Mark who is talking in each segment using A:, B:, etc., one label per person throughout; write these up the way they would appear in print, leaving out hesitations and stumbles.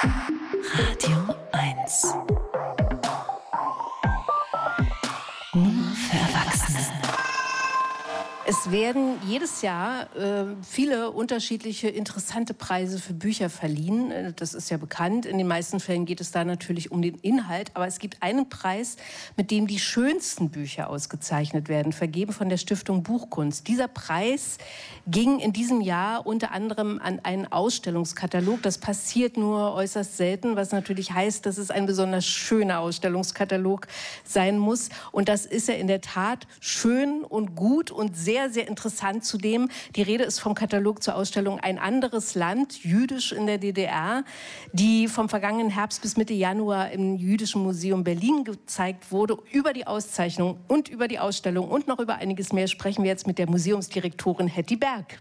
A: Radio 1. Nur für Erwachsene.
B: Es werden jedes Jahr viele unterschiedliche interessante Preise für Bücher verliehen. Das ist ja bekannt. In den meisten Fällen geht es da natürlich um den Inhalt. Aber es gibt einen Preis, mit dem die schönsten Bücher ausgezeichnet werden, vergeben von der Stiftung Buchkunst. Dieser Preis ging in diesem Jahr unter anderem an einen Ausstellungskatalog. Das passiert nur äußerst selten, was natürlich heißt, dass es ein besonders schöner Ausstellungskatalog sein muss. Und das ist ja in der Tat schön und gut und sehr, sehr interessant zudem. Die Rede ist vom Katalog zur Ausstellung Ein anderes Land, jüdisch in der DDR, die vom vergangenen Herbst bis Mitte Januar im Jüdischen Museum Berlin gezeigt wurde. Über die Auszeichnung und über die Ausstellung und noch über einiges mehr sprechen wir jetzt mit der Museumsdirektorin Hetty Berg.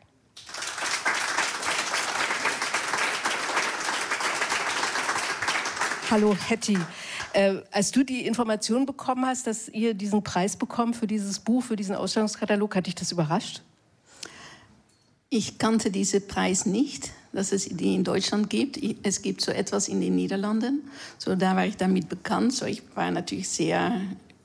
B: Hallo Hetty. Als du die Information bekommen hast, dass ihr diesen Preis bekommt für dieses Buch, für diesen Ausstellungskatalog, hat dich das überrascht?
C: Ich kannte diesen Preis nicht, dass es die in Deutschland gibt. Es gibt so etwas in den Niederlanden. So, da war ich damit bekannt. So, ich war natürlich sehr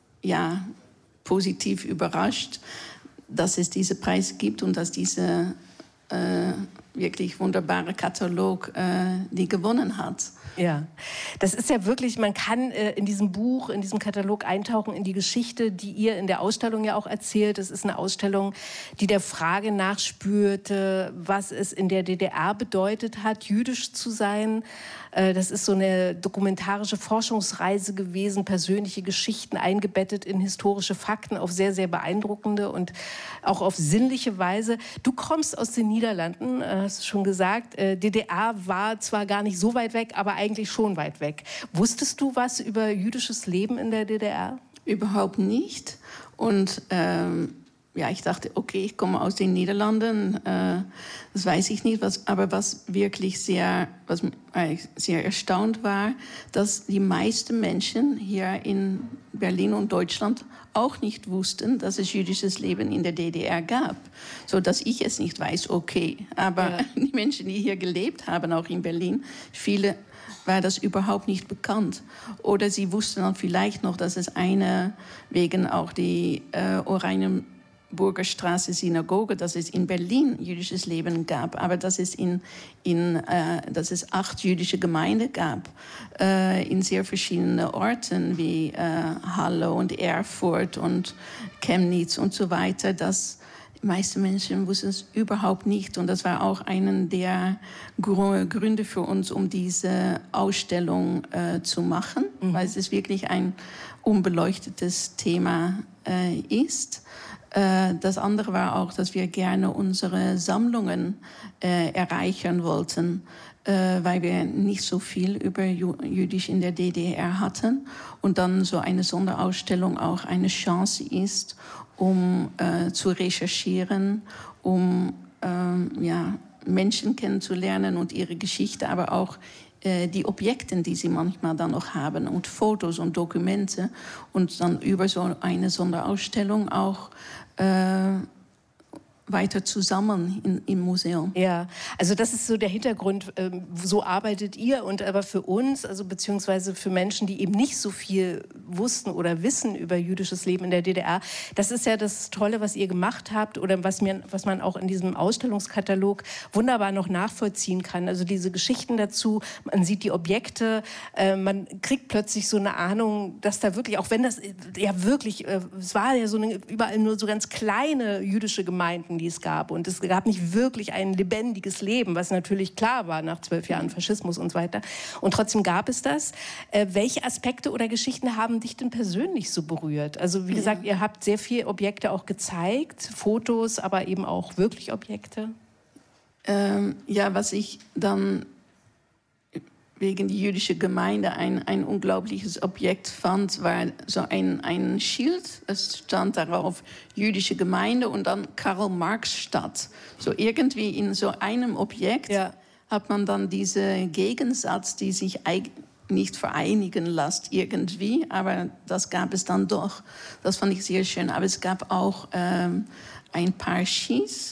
C: positiv überrascht, dass es diesen Preis gibt und dass dieser wirklich wunderbare Katalog die gewonnen hat.
B: Ja, das ist ja wirklich, man kann in diesem Buch, in diesem Katalog eintauchen in die Geschichte, die ihr in der Ausstellung ja auch erzählt. Es ist eine Ausstellung, die der Frage nachspürte, was es in der DDR bedeutet hat, jüdisch zu sein. Das ist so eine dokumentarische Forschungsreise gewesen, persönliche Geschichten eingebettet in historische Fakten auf sehr, sehr beeindruckende und auch auf sinnliche Weise. Du kommst aus den Niederlanden, hast du schon gesagt. DDR war zwar gar nicht so weit weg, aber eigentlich schon weit weg. Wusstest du was über jüdisches Leben in der DDR?
C: Überhaupt nicht. Und ich dachte, okay, ich komme aus den Niederlanden, das weiß ich nicht, aber was wirklich sehr erstaunt war, dass die meisten Menschen hier in Berlin und Deutschland auch nicht wussten, dass es jüdisches Leben in der DDR gab. So dass ich es nicht weiß, okay. Aber die Menschen, die hier gelebt haben, auch in Berlin, viele war das überhaupt nicht bekannt. Oder sie wussten dann vielleicht noch, dass es wegen auch die Oranienburger Synagoge, dass es in Berlin jüdisches Leben gab, aber dass es dass es 8 jüdische Gemeinden gab, in sehr verschiedenen Orten wie Halle und Erfurt und Chemnitz und so weiter. Die meisten Menschen wussten es überhaupt nicht. Und das war auch einer der Gründe für uns, um diese Ausstellung zu machen, weil es wirklich ein unbeleuchtetes Thema ist. Das andere war auch, dass wir gerne unsere Sammlungen erreichen wollten, weil wir nicht so viel über Jüdisch in der DDR hatten. Und dann so eine Sonderausstellung auch eine Chance ist, um zu recherchieren, um Menschen kennenzulernen und ihre Geschichte, aber auch die Objekte, die sie manchmal dann noch haben und Fotos und Dokumente und dann über so eine Sonderausstellung auch weiter zusammen im Museum.
B: Ja, also das ist so der Hintergrund, so arbeitet ihr und aber für uns, also beziehungsweise für Menschen, die eben nicht so viel wussten oder wissen über jüdisches Leben in der DDR, das ist ja das Tolle, was ihr gemacht habt oder was man auch in diesem Ausstellungskatalog wunderbar noch nachvollziehen kann. Also diese Geschichten dazu, man sieht die Objekte, man kriegt plötzlich so eine Ahnung, dass da wirklich, auch wenn das ja wirklich, es war ja so überall nur so ganz kleine jüdische Gemeinden, die es gab. Und es gab nicht wirklich ein lebendiges Leben, was natürlich klar war nach 12 Jahren Faschismus und so weiter. Und trotzdem gab es das. Welche Aspekte oder Geschichten haben dich denn persönlich so berührt? Also wie gesagt, ihr habt sehr viele Objekte auch gezeigt, Fotos, aber eben auch wirklich Objekte.
C: Was ich dann wegen der jüdischen Gemeinde ein unglaubliches Objekt fand, war so ein Schild. Es stand darauf jüdische Gemeinde und dann Karl-Marx-Stadt. So irgendwie in so einem Objekt hat man dann diesen Gegensatz, die sich nicht vereinigen lässt irgendwie, aber das gab es dann doch. Das fand ich sehr schön. Aber es gab auch ein paar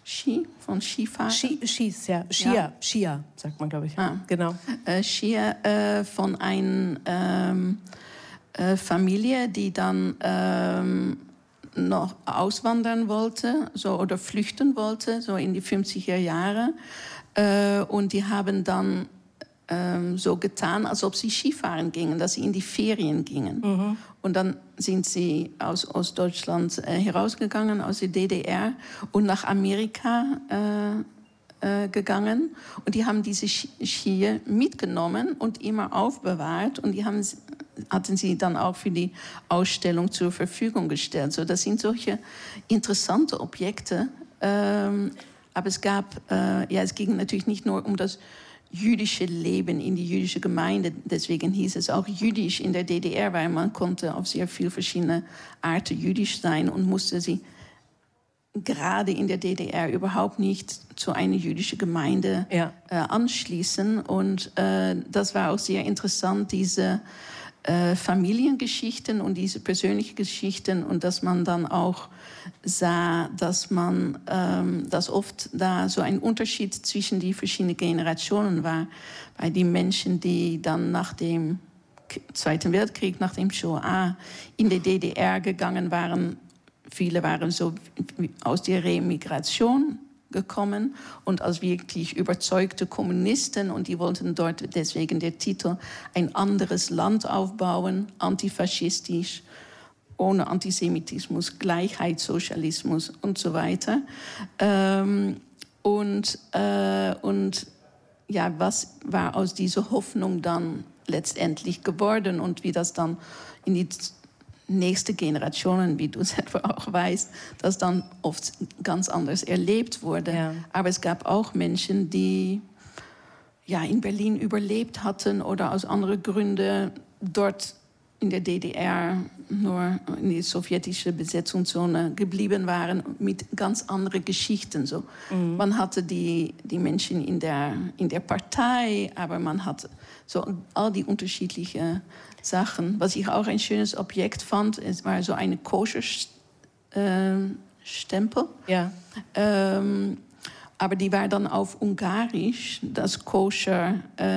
C: von Skifahren.
B: Skier, sagt man, glaube ich. Genau.
C: Skier von einer Familie, die dann noch auswandern wollte oder flüchten wollte, so in die 50er Jahre. Und die haben dann so getan, als ob sie Skifahren gingen, dass sie in die Ferien gingen. Mhm. Und dann sind sie aus Ostdeutschland herausgegangen, aus der DDR und nach Amerika gegangen. Und die haben diese Skier mitgenommen und immer aufbewahrt. Und die hatten sie dann auch für die Ausstellung zur Verfügung gestellt. So, das sind solche interessante Objekte. Aber es ging natürlich nicht nur um das jüdische Leben in die jüdische Gemeinde. Deswegen hieß es auch jüdisch in der DDR, weil man konnte auf sehr viele verschiedene Arten jüdisch sein und musste sie gerade in der DDR überhaupt nicht zu einer jüdischen Gemeinde anschließen. Und das war auch sehr interessant, diese Familiengeschichten und diese persönlichen Geschichten, und dass man dann auch sah, dass oft da so ein Unterschied zwischen die verschiedenen Generationen war, weil die Menschen, die dann nach dem Zweiten Weltkrieg, nach dem Shoah in die DDR gegangen waren, viele waren so aus der Remigration gekommen und als wirklich überzeugte Kommunisten, und die wollten dort deswegen der Titel ein anderes Land aufbauen, antifaschistisch, ohne Antisemitismus, Gleichheit, Sozialismus und so weiter. Was war aus dieser Hoffnung dann letztendlich geworden und wie das dann in die nächste Generationen, wie du selber auch weißt, das dann oft ganz anders erlebt wurde. Ja. Aber es gab auch Menschen, die in Berlin überlebt hatten oder aus anderen Gründen dort in der DDR nur in die sowjetische Besetzungszone geblieben waren mit ganz anderen Geschichten. So. Mhm. Man hatte die Menschen in der Partei, aber man hat so all die unterschiedlichen Sachen. Was ich auch ein schönes Objekt fand, es war so eine Koscher-Stempel. Ja. Aber die war dann auf Ungarisch, das Koscher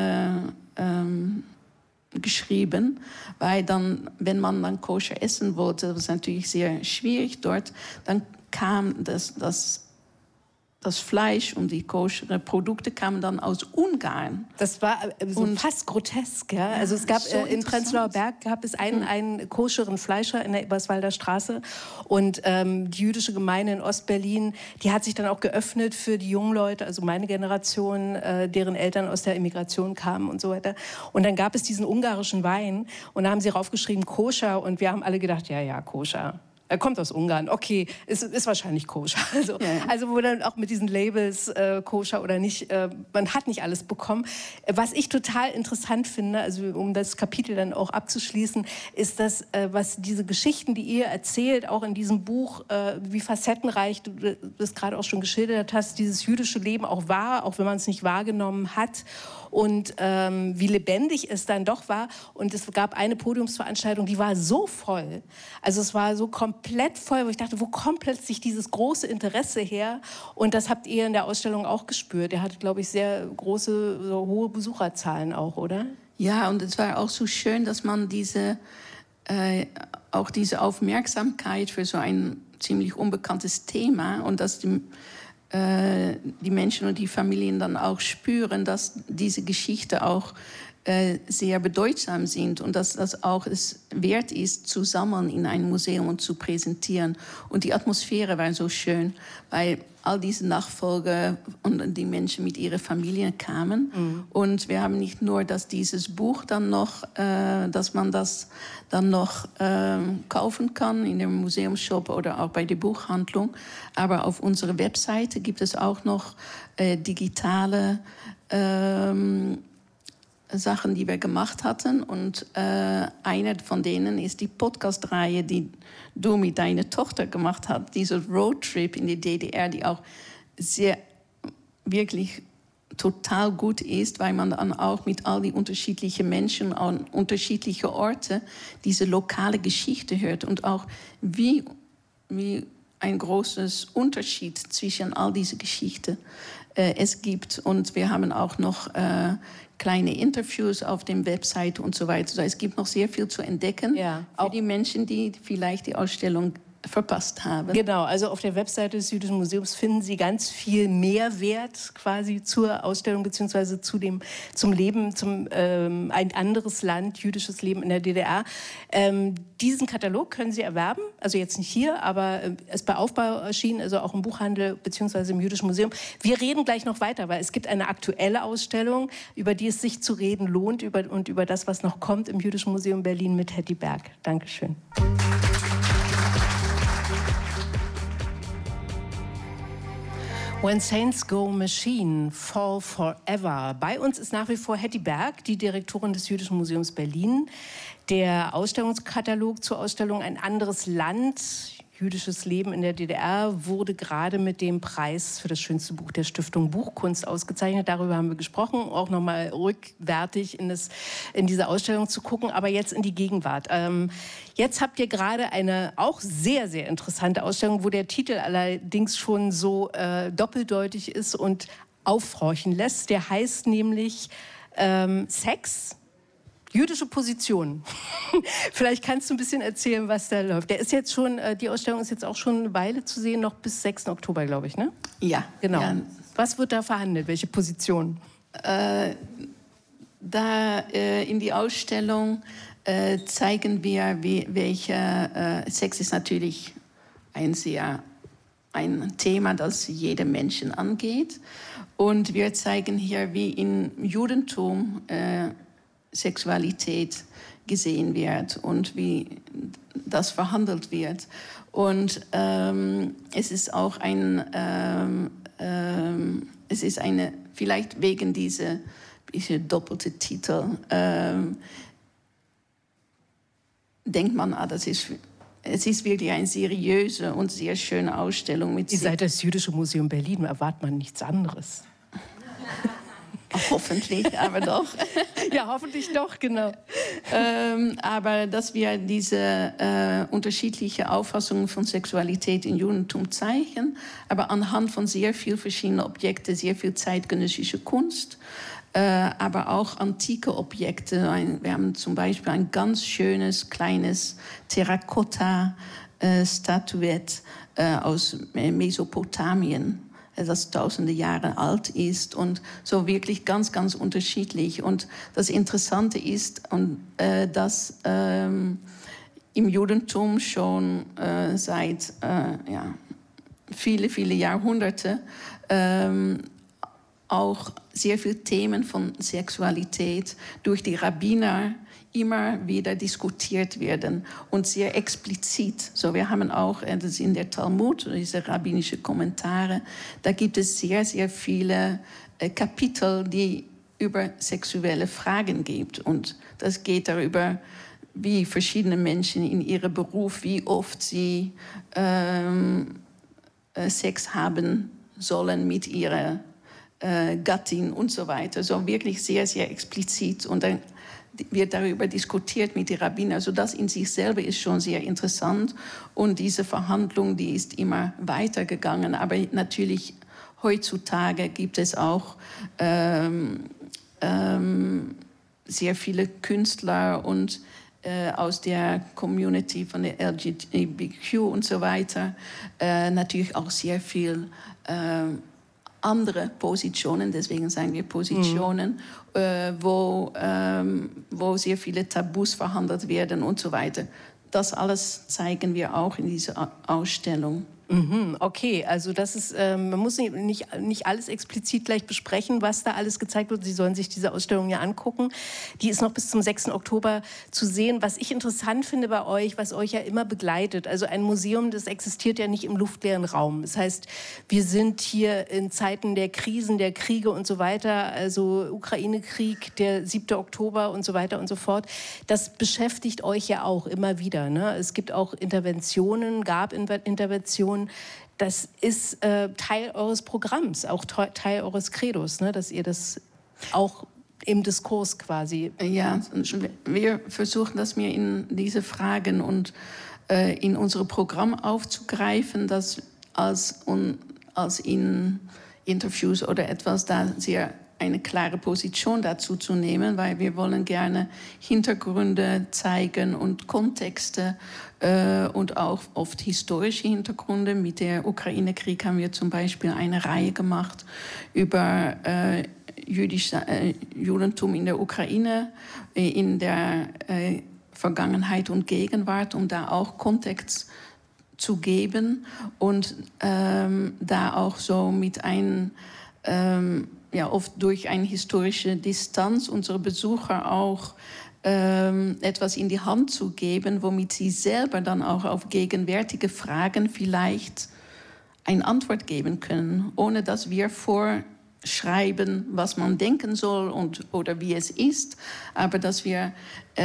C: geschrieben, weil dann, wenn man dann Koscher essen wollte, das ist natürlich sehr schwierig dort, dann kam das Fleisch und die koschere Produkte kamen dann aus Ungarn.
B: Das war so fast grotesk. Ja? Also es gab so in Prenzlauer Berg gab es einen koscheren Fleischer in der Eberswalder Straße, und die jüdische Gemeinde in Ostberlin, die hat sich dann auch geöffnet für die jungen Leute, also meine Generation, deren Eltern aus der Immigration kamen und so weiter. Und dann gab es diesen ungarischen Wein und da haben sie raufgeschrieben Koscher, und wir haben alle gedacht, ja, Koscher. Er kommt aus Ungarn, okay, ist wahrscheinlich koscher. Also wo dann auch mit diesen Labels koscher oder nicht, man hat nicht alles bekommen. Was ich total interessant finde, also um das Kapitel dann auch abzuschließen, ist das, was diese Geschichten, die ihr erzählt, auch in diesem Buch, wie facettenreich du das gerade auch schon geschildert hast, dieses jüdische Leben auch war, auch wenn man es nicht wahrgenommen hat. Und wie lebendig es dann doch war. Und es gab eine Podiumsveranstaltung, die war so voll. Also es war so komplett voll, wo ich dachte, wo kommt plötzlich dieses große Interesse her? Und das habt ihr in der Ausstellung auch gespürt. Ihr hattet, glaube ich, sehr große, so hohe Besucherzahlen auch, oder?
C: Ja, und es war auch so schön, dass man diese Aufmerksamkeit für so ein ziemlich unbekanntes Thema, und dass die Menschen und die Familien dann auch spüren, dass diese Geschichte auch sehr bedeutsam sind und dass das auch es wert ist, zu sammeln in einem Museum und zu präsentieren. Und die Atmosphäre war so schön, weil all diese Nachfolger und die Menschen mit ihren Familien kamen. Mhm. Und wir haben nicht nur, dass dieses Buch dann noch, dass man das dann noch kaufen kann in dem Museumsshop oder auch bei der Buchhandlung, aber auf unserer Webseite gibt es auch noch digitale Sachen, die wir gemacht hatten. Und eine von denen ist die Podcast-Reihe, die du mit deiner Tochter gemacht hast. Dieser Roadtrip in die DDR, die auch sehr, wirklich total gut ist, weil man dann auch mit all die unterschiedlichen Menschen an unterschiedliche Orte diese lokale Geschichte hört und auch wie ein großes Unterschied zwischen all diese Geschichten es gibt. Und wir haben auch noch kleine Interviews auf dem Website und so weiter. Also es gibt noch sehr viel zu entdecken für die Menschen, die vielleicht die Ausstellung verpasst haben.
B: Genau, also auf der Webseite des Jüdischen Museums finden Sie ganz viel Mehrwert quasi zur Ausstellung beziehungsweise zum Leben, ein anderes Land, jüdisches Leben in der DDR. Diesen Katalog können Sie erwerben, also jetzt nicht hier, aber ist bei Aufbau erschienen, also auch im Buchhandel beziehungsweise im Jüdischen Museum. Wir reden gleich noch weiter, weil es gibt eine aktuelle Ausstellung, über die es sich zu reden lohnt und über das, was noch kommt im Jüdischen Museum Berlin mit Hetty Berg. Dankeschön. When Saints Go Machine, Fall Forever. Bei uns ist nach wie vor Hetty Berg, die Direktorin des Jüdischen Museums Berlin. Der Ausstellungskatalog zur Ausstellung Ein anderes Land, jüdisches Leben in der DDR, wurde gerade mit dem Preis für das schönste Buch der Stiftung Buchkunst ausgezeichnet. Darüber haben wir gesprochen, auch nochmal rückwärtig in diese Ausstellung zu gucken, aber jetzt in die Gegenwart. Jetzt habt ihr gerade eine auch sehr, sehr interessante Ausstellung, wo der Titel allerdings schon so doppeldeutig ist und aufhorchen lässt. Der heißt nämlich Sex, jüdische Position. Vielleicht kannst du ein bisschen erzählen, was da läuft. Die Ausstellung ist jetzt auch schon eine Weile zu sehen, noch bis 6. Oktober, glaube ich, ne?
C: Ja.
B: Genau.
C: Ja.
B: Was wird da verhandelt? Welche Position?
C: In die Ausstellung zeigen wir, Sex ist natürlich ein Thema, das jeden Menschen angeht. Und wir zeigen hier, wie im Judentum Sexualität gesehen wird und wie das verhandelt wird. Und es ist auch vielleicht wegen dieser doppelte Titel, denkt man, es ist wirklich eine seriöse und sehr schöne Ausstellung.
B: Ihr seid das Jüdische Museum Berlin, erwartet man nichts anderes.
C: Hoffentlich, aber doch.
B: Ja, hoffentlich doch, genau.
C: Aber dass wir diese unterschiedliche Auffassungen von Sexualität im Judentum zeigen, aber anhand von sehr vielen verschiedenen Objekten, sehr viel zeitgenössische Kunst, aber auch antike Objekte. Wir haben zum Beispiel ein ganz schönes, kleines Terrakotta-Statuett aus Mesopotamien, das tausende Jahre alt ist und so wirklich ganz, ganz unterschiedlich. Und das Interessante ist, dass im Judentum schon seit viele, viele Jahrhunderte auch sehr viele Themen von Sexualität durch die Rabbiner immer wieder diskutiert werden und sehr explizit. So, wir haben auch das in der Talmud, diese rabbinischen Kommentare, da gibt es sehr, sehr viele Kapitel, die über sexuelle Fragen gibt. Und das geht darüber, wie verschiedene Menschen in ihrem Beruf, wie oft sie Sex haben sollen mit ihrer Gattin und so weiter. So wirklich sehr, sehr explizit. Und dann wird darüber diskutiert mit den Rabbinern. Also das in sich selber ist schon sehr interessant. Und diese Verhandlung, die ist immer weitergegangen. Aber natürlich heutzutage gibt es auch sehr viele Künstler und aus der Community von der LGBTQ und so weiter. Natürlich auch sehr viel andere Positionen, deswegen sagen wir Positionen, wo sehr viele Tabus verhandelt werden und so weiter. Das alles zeigen wir auch in dieser Ausstellung.
B: Okay, also das ist, man muss nicht alles explizit gleich besprechen, was da alles gezeigt wird. Sie sollen sich diese Ausstellung ja angucken. Die ist noch bis zum 6. Oktober zu sehen. Was ich interessant finde bei euch, was euch ja immer begleitet, also ein Museum, das existiert ja nicht im luftleeren Raum. Das heißt, wir sind hier in Zeiten der Krisen, der Kriege und so weiter, also Ukraine-Krieg, der 7. Oktober und so weiter und so fort. Das beschäftigt euch ja auch immer wieder, ne? Es gibt auch Interventionen, gab Interventionen. Das ist Teil eures Programms, auch Teil eures Credos, ne? Dass ihr das auch im Diskurs quasi...
C: Ja, wir versuchen, dass wir in diese Fragen und in unser Programm aufzugreifen, das als in Interviews oder etwas da sehr eine klare Position dazu zu nehmen, weil wir wollen gerne Hintergründe zeigen und Kontexte und auch oft historische Hintergründe. Mit der Ukraine-Krieg haben wir zum Beispiel eine Reihe gemacht über Judentum in der Ukraine, in der Vergangenheit und Gegenwart, um da auch Kontext zu geben und da auch so mit einem oft durch eine historische Distanz unsere Besucher auch etwas in die Hand zu geben, womit sie selber dann auch auf gegenwärtige Fragen vielleicht eine Antwort geben können, ohne dass wir vorschreiben, was man denken soll oder wie es ist, aber dass wir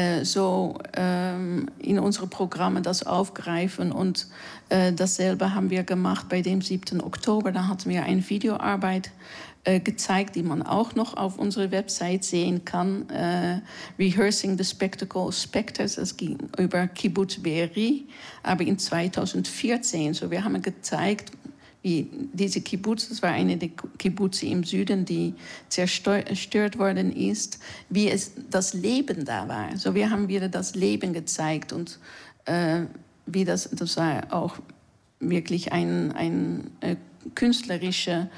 C: in unsere Programme das aufgreifen und dasselbe haben wir gemacht bei dem 7. Oktober, da hatten wir eine Videoarbeit gezeigt, die man auch noch auf unserer Website sehen kann. Rehearsing the Spectacle Spectres, das ging über Kibbutz Be'eri, aber in 2014. So, wir haben gezeigt, wie diese Kibbutz, das war eine der Kibbutze im Süden, die zerstört worden ist, wie das Leben da war. So, wir haben wieder das Leben gezeigt und wie das war auch wirklich ein künstlerische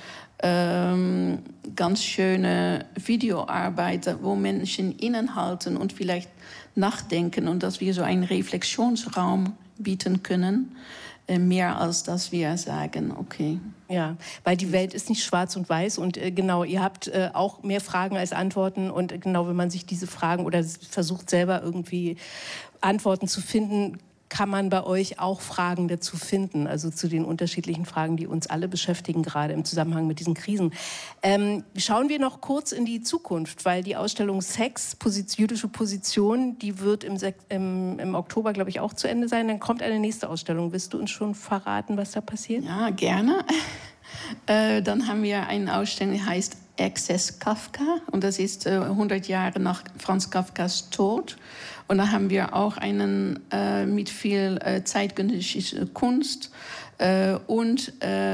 C: ganz schöne Videoarbeit, wo Menschen innehalten und vielleicht nachdenken und dass wir so einen Reflexionsraum bieten können, mehr als dass wir sagen, okay.
B: Ja, weil die Welt ist nicht schwarz und weiß und genau, ihr habt auch mehr Fragen als Antworten und genau, wenn man sich diese Fragen oder versucht selber irgendwie Antworten zu finden, kann man bei euch auch Fragen dazu finden, also zu den unterschiedlichen Fragen, die uns alle beschäftigen, gerade im Zusammenhang mit diesen Krisen. Schauen wir noch kurz in die Zukunft, weil die Ausstellung Sex, jüdische Position, die wird im Oktober, glaube ich, auch zu Ende sein. Dann kommt eine nächste Ausstellung. Willst du uns schon verraten, was da passiert?
C: Ja, gerne. Dann haben wir eine Ausstellung, die heißt Access Kafka und das ist 100 Jahre nach Franz Kafkas Tod. Und da haben wir auch einen mit viel zeitgenössischer Kunst und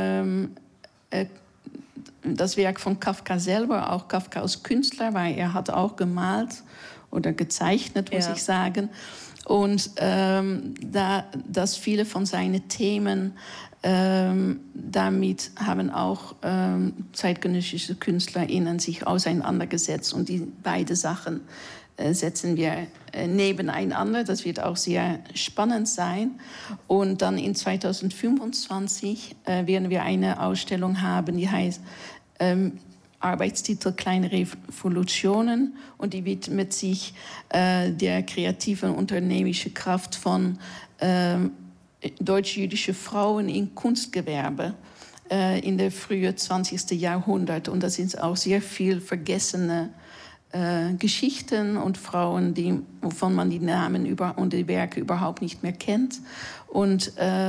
C: das Werk von Kafka selber, auch Kafka als Künstler, weil er hat auch gemalt oder gezeichnet, muss ich sagen. Und dass viele von seinen Themen damit haben auch zeitgenössische KünstlerInnen sich auseinandergesetzt und die beiden Sachen setzen wir nebeneinander. Das wird auch sehr spannend sein. Und dann in 2025 werden wir eine Ausstellung haben, die heißt Arbeitstitel Kleine Revolutionen und die widmet sich der kreativen unternehmerischen Kraft von deutsch-jüdischen Frauen im Kunstgewerbe in der frühen 20. Jahrhundert. Und das sind auch sehr viel vergessene Geschichten und Frauen, wovon man die Namen und die Werke überhaupt nicht mehr kennt. Und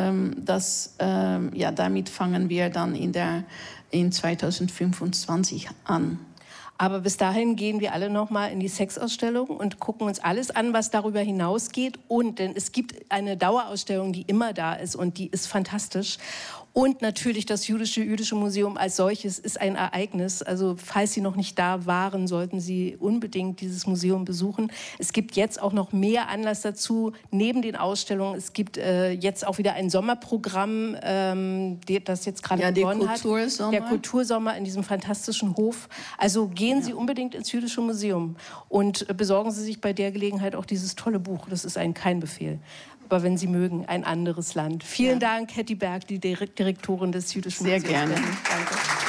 C: damit fangen wir dann in 2025 an.
B: Aber bis dahin gehen wir alle noch mal in die Sexausstellung und gucken uns alles an, was darüber hinausgeht. Denn es gibt eine Dauerausstellung, die immer da ist und die ist fantastisch. Und natürlich das Jüdische Museum als solches ist ein Ereignis. Also falls Sie noch nicht da waren, sollten Sie unbedingt dieses Museum besuchen. Es gibt jetzt auch noch mehr Anlass dazu, neben den Ausstellungen. Es gibt jetzt auch wieder ein Sommerprogramm, das jetzt gerade begonnen hat. Der Kultursommer in diesem fantastischen Hof. Also gehen Sie unbedingt ins Jüdische Museum und besorgen Sie sich bei der Gelegenheit auch dieses tolle Buch. Das ist kein Befehl. Aber wenn Sie mögen, ein anderes Land. Vielen Dank, Hetty Berg, die Direktorin des Jüdischen Museums.
C: Sehr gerne.
B: Danke.